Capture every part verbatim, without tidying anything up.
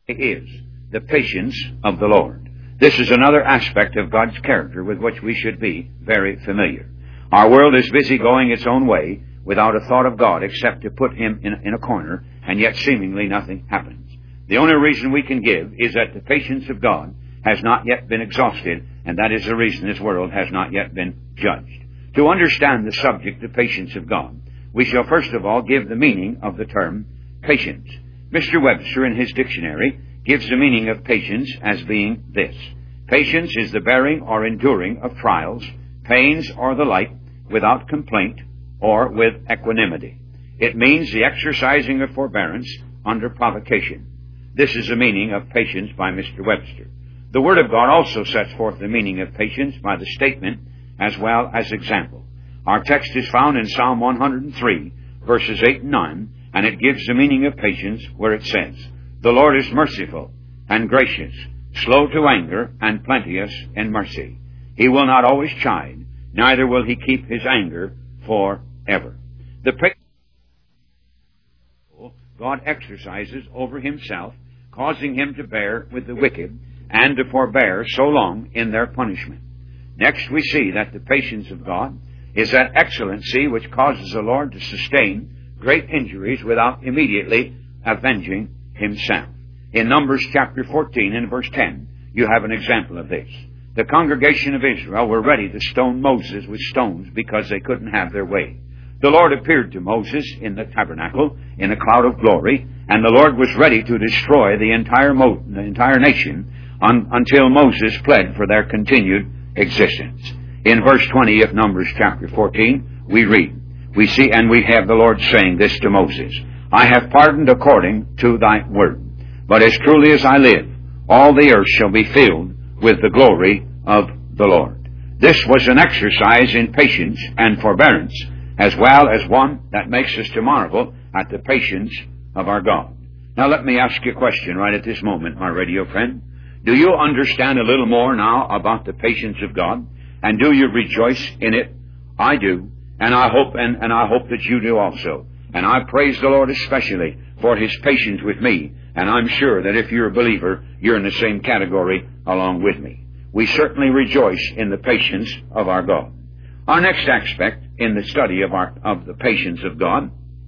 is the patience of the Lord. This is another aspect of God's character with which we should be very familiar. Our world is busy going its own way without a thought of God except to put Him in, in a corner, and yet seemingly nothing happens. The only reason we can give is that the patience of God has not yet been exhausted, and that is the reason this world has not yet been judged. To understand the subject, the patience of God, we shall first of all give the meaning of the term patience. Mister Webster, in his dictionary, gives the meaning of patience as being this: patience is the bearing or enduring of trials, pains, or the like, without complaint or with equanimity. It means the exercising of forbearance under provocation. This is the meaning of patience by Mister Webster. The Word of God also sets forth the meaning of patience by the statement as well as example. Our text is found in Psalm one hundred three, verses eight and nine, and it gives the meaning of patience where it says, "The Lord is merciful and gracious, slow to anger, and plenteous in mercy. He will not always chide, neither will He keep His anger forever." The patience God exercises over Himself, causing Him to bear with the wicked, and to forbear so long in their punishment. Next, we see that the patience of God is that excellency which causes the Lord to sustain great injuries without immediately avenging Himself. In Numbers chapter fourteen and verse ten, you have an example of this. The congregation of Israel were ready to stone Moses with stones because they couldn't have their way. The Lord appeared to Moses in the tabernacle in a cloud of glory, and the Lord was ready to destroy the entire, mo- the entire nation un- until Moses pled for their continued existence. In verse twenty of Numbers chapter fourteen, we read, we see, and we have the Lord saying this to Moses: "I have pardoned according to thy word, but as truly as I live, all the earth shall be filled with the glory of the Lord." This was an exercise in patience and forbearance, as well as one that makes us to marvel at the patience of our God. Now let me ask you a question right at this moment, my radio friend. Do you understand a little more now about the patience of God? And do you rejoice in it? I do, and I hope and, and I hope that you do also. And I praise the Lord especially for His patience with me, and I'm sure that if you're a believer, you're in the same category along with me. We certainly rejoice in the patience of our God. Our next aspect in the study of, our, of the patience of God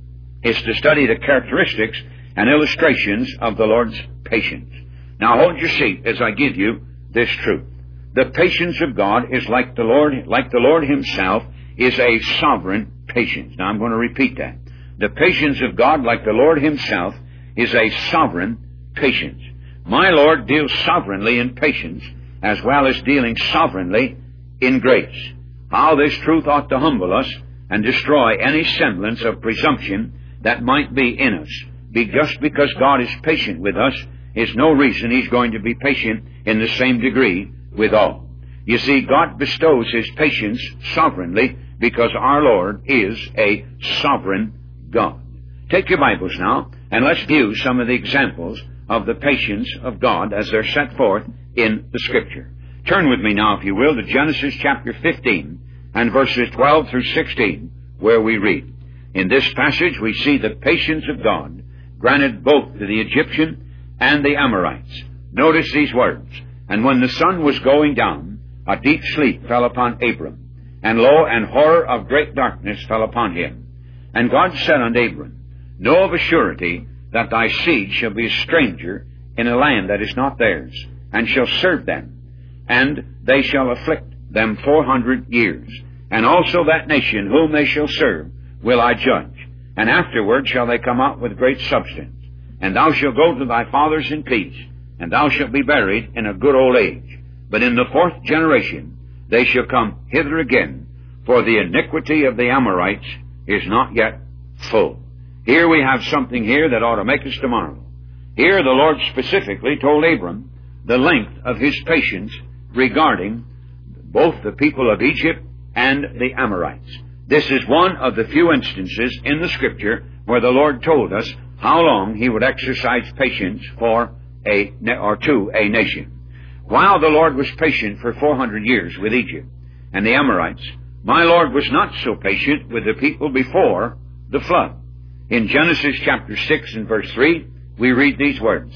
is to study the characteristics and illustrations of the Lord's patience. Now hold your seat as I give you this truth. The patience of God is like the Lord, like the Lord Himself is a sovereign patience. Now I'm going to repeat that. The patience of God, like the Lord Himself, is a sovereign patience. My Lord deals sovereignly in patience as well as dealing sovereignly in grace. How this truth ought to humble us and destroy any semblance of presumption that might be in us. Be just because God is patient with us is no reason He's going to be patient in the same degree with all. You see, God bestows His patience sovereignly because our Lord is a sovereign God. Take your Bibles now, and let's view some of the examples of the patience of God as they're set forth in the Scripture. Turn with me now, if you will, to Genesis chapter fifteen and verses twelve through sixteen, where we read. In this passage we see the patience of God granted both to the Egyptian and the Amorites. Notice these words: "And when the sun was going down, a deep sleep fell upon Abram, and lo, an horror of great darkness fell upon him. And God said unto Abram, Know of a surety that thy seed shall be a stranger in a land that is not theirs, and shall serve them, and they shall afflict them four hundred years. And also that nation whom they shall serve will I judge, and afterward shall they come out with great substance. And thou shalt go to thy fathers in peace, and thou shalt be buried in a good old age. But in the fourth generation they shall come hither again, for the iniquity of the Amorites is not yet full." Here we have something here that ought to make us to marvel. Here the Lord specifically told Abram the length of His patience regarding both the people of Egypt and the Amorites. This is one of the few instances in the Scripture where the Lord told us how long He would exercise patience for a or to a nation. While the Lord was patient for four hundred years with Egypt and the Amorites, my Lord was not so patient with the people before the flood. In Genesis chapter six and verse three, we read these words: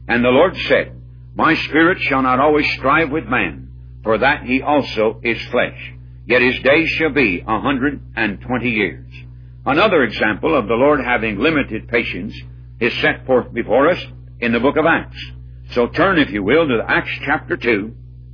And the Lord said, My spirit shall not always strive with man, for that he also is flesh. Yet his days shall be a hundred and twenty years. Another example of the Lord having limited patience is set forth before us in the book of Acts. So turn, if you will, to Acts chapter two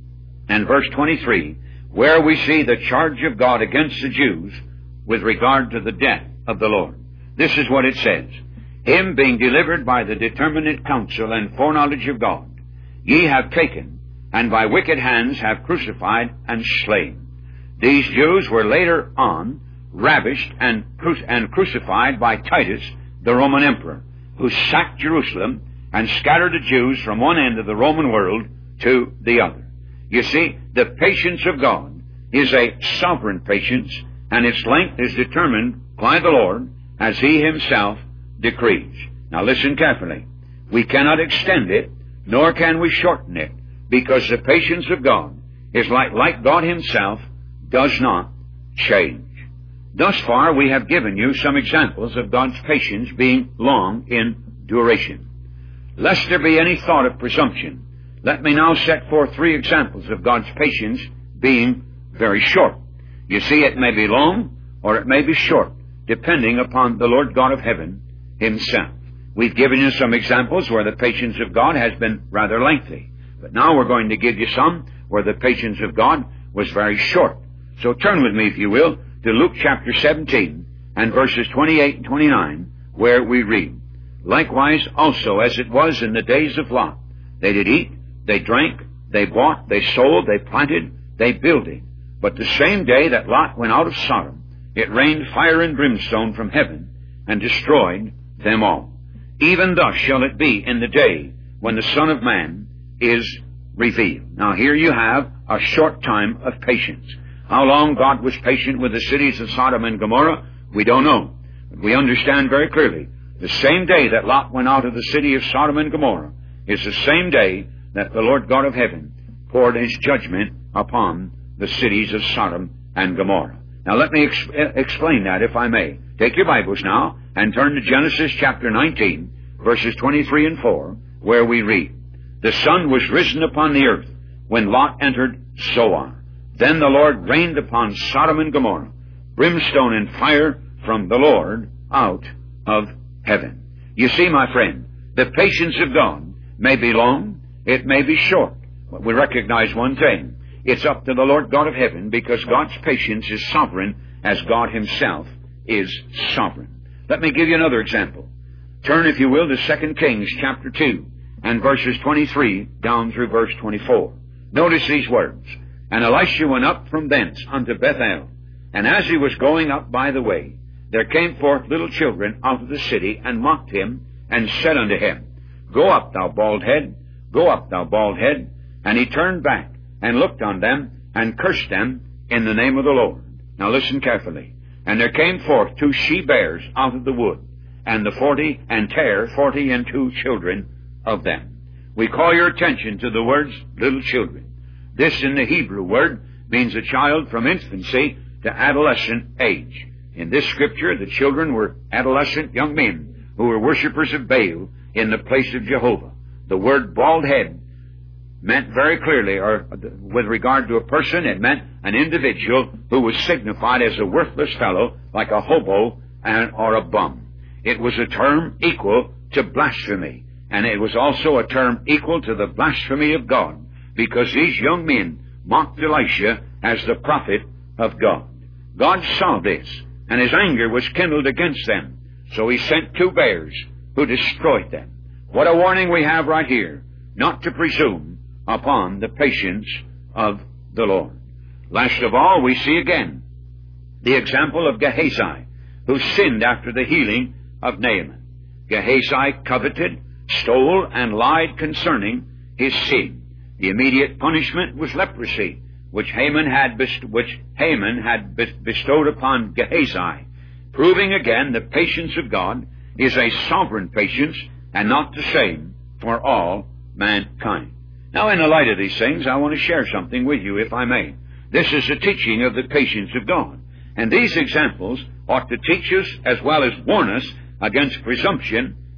and verse twenty-three, where we see the charge of God against the Jews with regard to the death of the Lord. This is what it says. Him being delivered by the determinate counsel and foreknowledge of God, ye have taken, and by wicked hands have crucified and slain. These Jews were later on ravished and, cru- and crucified by Titus, the Roman emperor, who sacked Jerusalem and scattered the Jews from one end of the Roman world to the other. You see, the patience of God is a sovereign patience, and its length is determined by the Lord as He Himself decrees. Now listen carefully. We cannot extend it, nor can we shorten it, because the patience of God is like, like God Himself does not change. Thus far, we have given you some examples of God's patience being long in duration. Lest there be any thought of presumption, let me now set forth three examples of God's patience being very short. You see, it may be long or it may be short, depending upon the Lord God of heaven Himself. We've given you some examples where the patience of God has been rather lengthy. But now we're going to give you some where the patience of God was very short. So turn with me, if you will, to Luke chapter seventeen and verses twenty-eight and twenty-nine, where we read, Likewise also as it was in the days of Lot, they did eat, they drank, they bought, they sold, they planted, they builded. But the same day that Lot went out of Sodom, it rained fire and brimstone from heaven, and destroyed them all. Even thus shall it be in the day when the Son of Man is revealed. Now here you have a short time of patience. How long God was patient with the cities of Sodom and Gomorrah, we don't know. But we understand very clearly, the same day that Lot went out of the city of Sodom and Gomorrah is the same day that the Lord God of heaven poured His judgment upon the cities of Sodom and Gomorrah. Now let me ex- explain that, if I may. Take your Bibles now and turn to Genesis chapter nineteen, verses twenty-three and four, where we read, The sun was risen upon the earth when Lot entered Zoar. Then the Lord rained upon Sodom and Gomorrah brimstone and fire from the Lord out of heaven. You see, my friend, the patience of God may be long, it may be short, but we recognize one thing. It's up to the Lord God of heaven, because God's patience is sovereign as God Himself is sovereign. Let me give you another example. Turn, if you will, to Second Kings chapter two and verses twenty-three down through verse twenty-four. Notice these words. And Elisha went up from thence unto Bethel, and as he was going up by the way, there came forth little children out of the city, and mocked him, and said unto him, Go up, thou bald head, go up, thou bald head. And he turned back, and looked on them, and cursed them in the name of the Lord. Now listen carefully. And there came forth two she-bears out of the wood, and the forty, and tare forty and two children of them. We call your attention to the words, little children. This in the Hebrew word means a child from infancy to adolescent age. In this scripture, the children were adolescent young men who were worshippers of Baal in the place of Jehovah. The word bald head meant very clearly, or with regard to a person, it meant an individual who was signified as a worthless fellow, like a hobo and, or a bum. It was a term equal to blasphemy, and it was also a term equal to the blasphemy of God, because these young men mocked Elisha as the prophet of God. God saw this, and His anger was kindled against them, so He sent two bears who destroyed them. What a warning we have right here, not to presume upon the patience of the Lord. Last of all, we see again the example of Gehazi, who sinned after the healing of Naaman. Gehazi coveted, stole, and lied concerning his sin. The immediate punishment was leprosy, which Haman had best- which Haman had bestowed upon Gehazi, proving again the patience of God is a sovereign patience and not the same for all mankind. Now, in the light of these things, I want to share something with you, if I may. This is a teaching of the patience of God. And these examples ought to teach us as well as warn us against presumption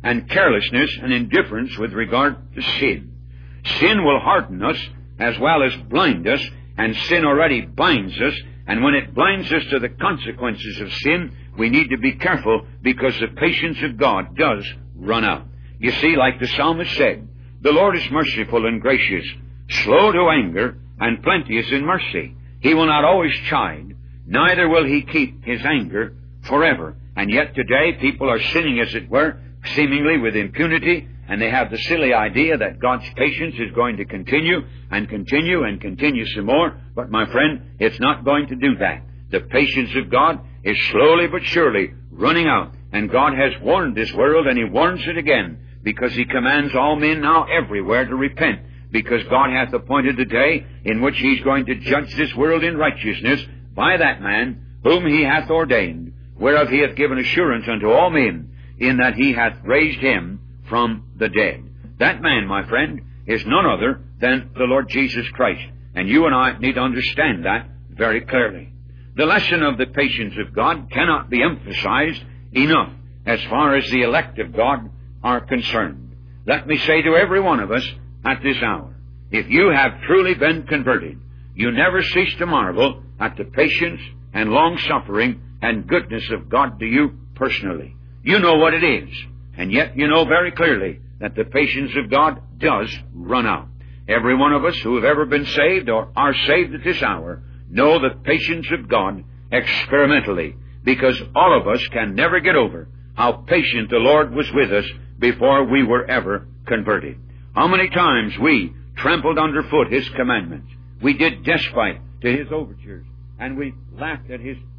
and carelessness and indifference with regard to sin. Sin will harden us as well as blind us, and sin already binds us, and when it blinds us to the consequences of sin, we need to be careful because the patience of God does run out. You see, like the psalmist said, the Lord is merciful and gracious, slow to anger, and plenteous in mercy. He will not always chide, neither will he keep his anger forever. And yet today people are sinning, as it were, seemingly with impunity, and they have the silly idea that God's patience is going to continue and continue and continue some more. But my friend, it's not going to do that. The patience of God is slowly but surely running out. And God has warned this world, and He warns it again, because He commands all men now everywhere to repent, because God hath appointed the day in which He's going to judge this world in righteousness by that man whom He hath ordained, whereof He hath given assurance unto all men, in that He hath raised Him from the dead. That man, my friend, is none other than the Lord Jesus Christ. And you and I need to understand that very clearly. The lesson of the patience of God cannot be emphasized enough as far as the elect of God are concerned. Let me say to every one of us at this hour, if you have truly been converted, you never cease to marvel at the patience and long-suffering and goodness of God to you personally. You know what it is. And yet you know very clearly that the patience of God does run out. Every one of us who have ever been saved or are saved at this hour know the patience of God experimentally, because all of us can never get over how patient the Lord was with us before we were ever converted. How many times we trampled underfoot His commandments. We did despite to His overtures, and we laughed at His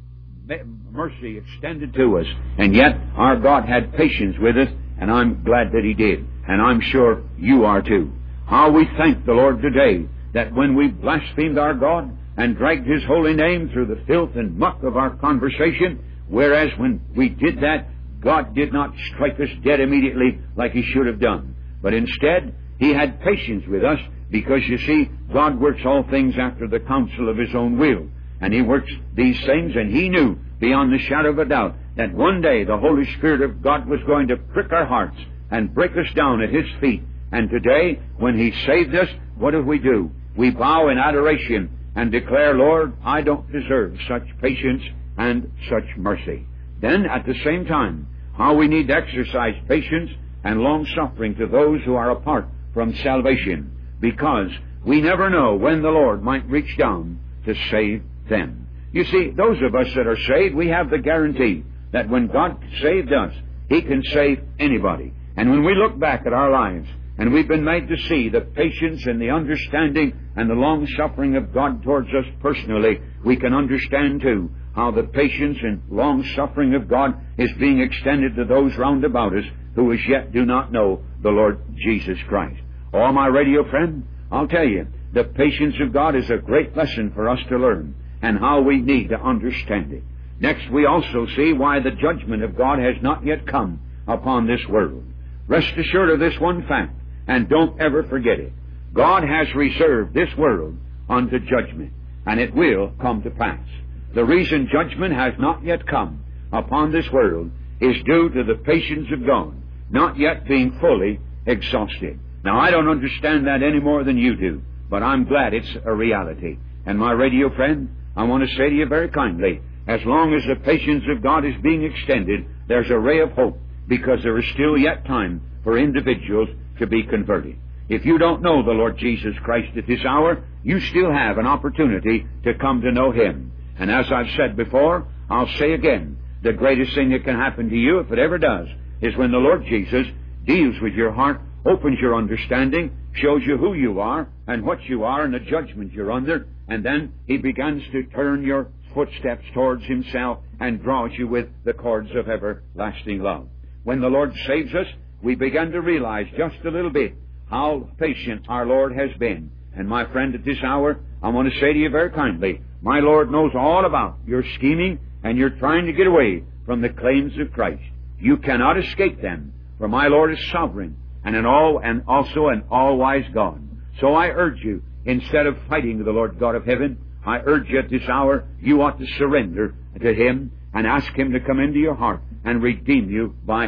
mercy extended to us, and yet our God had patience with us, and I'm glad that He did, and I'm sure you are too. How we thank the Lord today that when we blasphemed our God and dragged His holy name through the filth and muck of our conversation, whereas when we did that, God did not strike us dead immediately like He should have done, but instead He had patience with us, because you see, God works all things after the counsel of His own will. And He works these things, and He knew beyond the shadow of a doubt that one day the Holy Spirit of God was going to prick our hearts and break us down at His feet. And today, when He saved us, what do we do? We bow in adoration and declare, Lord, I don't deserve such patience and such mercy. Then, at the same time, how we need to exercise patience and long-suffering to those who are apart from salvation, because we never know when the Lord might reach down to save them. You see, those of us that are saved, we have the guarantee that when God saved us, He can save anybody. And when we look back at our lives, and we've been made to see the patience and the understanding and the long-suffering of God towards us personally, we can understand, too, how the patience and long-suffering of God is being extended to those round about us who as yet do not know the Lord Jesus Christ. Oh, my radio friend, I'll tell you, the patience of God is a great lesson for us to learn, and how we need to understand it. Next, we also see why the judgment of God has not yet come upon this world. Rest assured of this one fact, and don't ever forget it. God has reserved this world unto judgment, and it will come to pass. The reason judgment has not yet come upon this world is due to the patience of God not yet being fully exhausted. Now, I don't understand that any more than you do, but I'm glad it's a reality. And my radio friend, I want to say to you very kindly, as long as the patience of God is being extended, there's a ray of hope, because there is still yet time for individuals to be converted. If you don't know the Lord Jesus Christ at this hour, you still have an opportunity to come to know Him. And as I've said before, I'll say again, the greatest thing that can happen to you, if it ever does, is when the Lord Jesus deals with your heart, opens your understanding, shows you who you are and what you are and the judgment you're under, and then He begins to turn your footsteps towards Himself and draws you with the cords of everlasting love. When the Lord saves us, we begin to realize just a little bit how patient our Lord has been. And my friend, at this hour, I want to say to you very kindly, my Lord knows all about your scheming and your trying to get away from the claims of Christ. You cannot escape them, for my Lord is sovereign and an all and also an all-wise God. So I urge you, instead of fighting the Lord God of heaven, I urge you at this hour, you ought to surrender to Him and ask Him to come into your heart and redeem you by His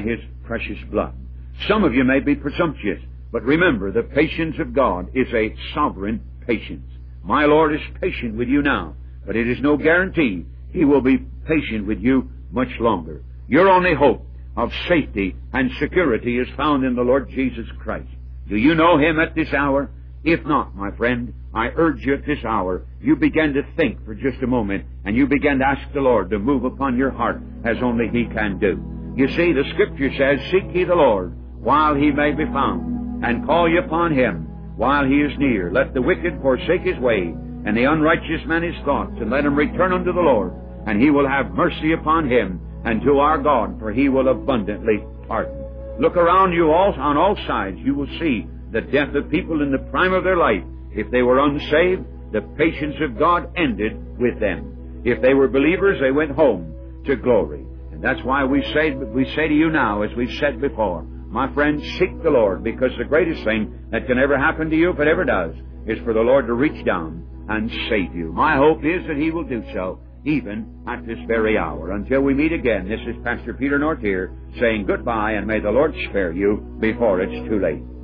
precious blood. Some of you may be presumptuous, but remember, the patience of God is a sovereign patience. My Lord is patient with you now, but it is no guarantee He will be patient with you much longer. Your only hope of safety and security is found in the Lord Jesus Christ. Do you know Him at this hour? If not, my friend, I urge you at this hour, you begin to think for just a moment, and you begin to ask the Lord to move upon your heart as only He can do. You see, the Scripture says, "Seek ye the Lord while He may be found, and call ye upon Him while He is near. Let the wicked forsake his way, and the unrighteous man his thoughts, and let him return unto the Lord, and He will have mercy upon him, and to our God, for He will abundantly pardon." Look around you all, on all sides. You will see the death of people in the prime of their life. If they were unsaved, the patience of God ended with them. If they were believers, they went home to glory. And that's why we say, we say to you now, as we've said before, my friends, seek the Lord, because the greatest thing that can ever happen to you, if it ever does, is for the Lord to reach down and save you. My hope is that He will do so, even at this very hour. Until we meet again, this is Pastor Peter North here, saying goodbye, and may the Lord spare you before it's too late.